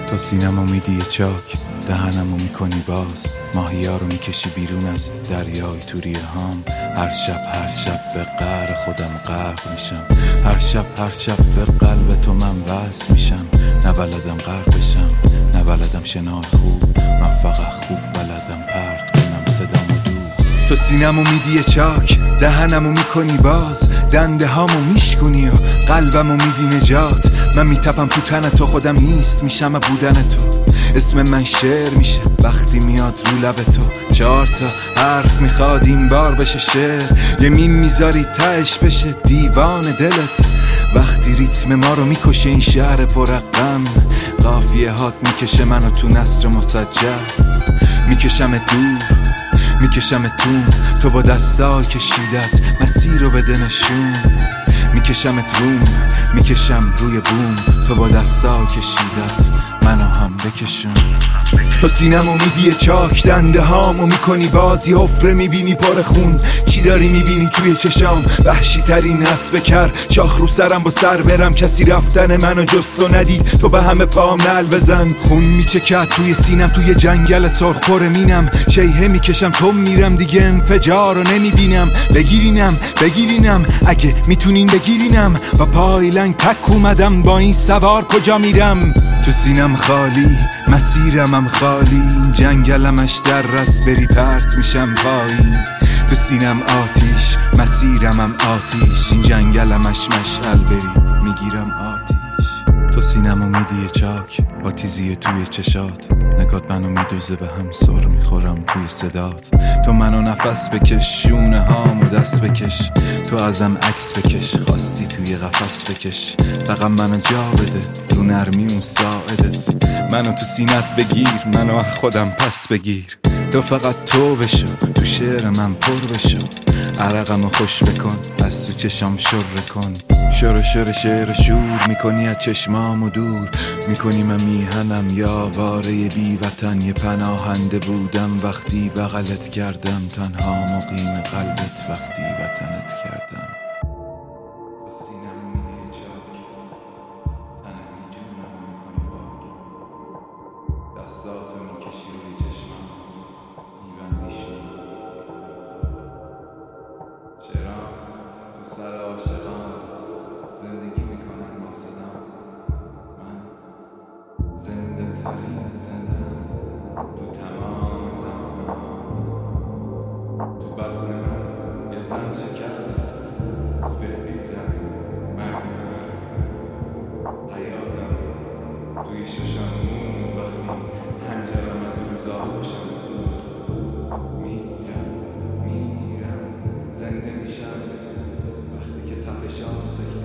تو سینمو میدی یه چاک، دهنمو میکنی باز، ماهیا رو میکشی بیرون از دریای توری هام. هر شب به قهر خودم غرق میشم، هر شب به قلب تو من وصل میشم. نبلدم غرق بشم، نبلدم شنای خوب، من فقط خوب بلدم پرت کنم صدامو دور. تو سینمو میدی یه چاک، دهنمو میکنی باز، دنده هامو میشکنی و قلبمو میدی نجات. من میتپم تو تن تو، خودم نیست میشم بودن تو. اسم من شعر میشه وقتی میاد رو لب تو. 4 تا حرف میخواد این بار بشه شعر، یه میم میذاری تهش بشه دیوان دلت. وقتی ریتم ما رو میکشه این شهر پررقم، قافیه هات میکشه منو تو نثر مسجل. میکشم دور، میکشم تو با دستا کشیدت مسیر رو بده نشون. میکشم روم، میکشم روی بوم، تو با دستا کشیدت منو هم بکشون. تو سینمو میدی چاک، دنده هامو میکنی باز، یه حفره میبینی پر خون. چی داری میبینی توی چشام؟ وحشی ترین اسب کر، شاخ رو سرم با سر برم، کسی رفتن منو جستو ندید. تو به همه پام نل بزن، خون میچکد توی سینم، توی جنگل سرخ پر مینم. شیهه میکشم تو میرم، دیگه انفجار رو نمیبینم. بگیرینم اگه میتونین بگیرینم، با پای لنگ تک اومدم، با این سوار کجا میرم؟ تو سینم خالی، مسیرمم خالی، جنگلمش در رس بری پرت میشم پایین. تو سینم آتیش، مسیرمم آتیش، این جنگلمش مشعل بری میگیرم آتیش. تو سینمو میدی چاک، با تیزی توی چشات، نگات منو میدوزه به هم، سر میخورم توی صدات. تو منو نفس بکش، شونه هامو دست بکش، تو ازم عکس بکش، خواستی توی قفس بکش. فقط منو جا بده رو نرمی اون ساعدت، منو تو سینت بگیر، منو از خودم پس بگیر. تو فقط تو بشو، تو شعر من پر بشو، عرقمو خوش بکن، از تو چشام شر کن. شعر شور میکنی از چشمامو دور، میکنی من میهنم یا واره بی وطن. یه پناهنده بودم وقتی بغلت کردم، تنها مقیم قلبت وقتی وطنت کردم. دستاتو میکشی روی چشمم، میبندیشون. چرا تو سر عاشقان زندگی میکنن مقصدم؟ من زنده ترین زندم تو تمام زمان. تو بدن من یه زن شکست، تو دهلیزم مرگ مرد. حیاتم توی ششم مون، وقتی هنجرم از روزا خوشم خود. میمیرم زنده میشم وقتی که تپشم سکت